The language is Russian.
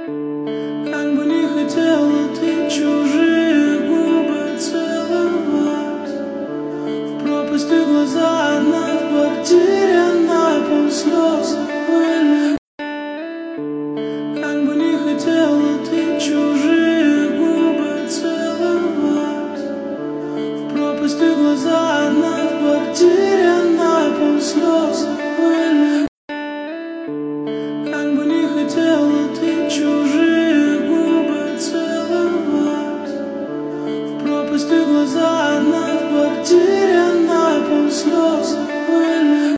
Как бы не хотела ты чужие губы целовать, в пропасти глаза одна в квартире на пол слезы были. Как бы не хотела ты чужие губы целовать, в пропасти глаза одна в квартире на пол слезы были.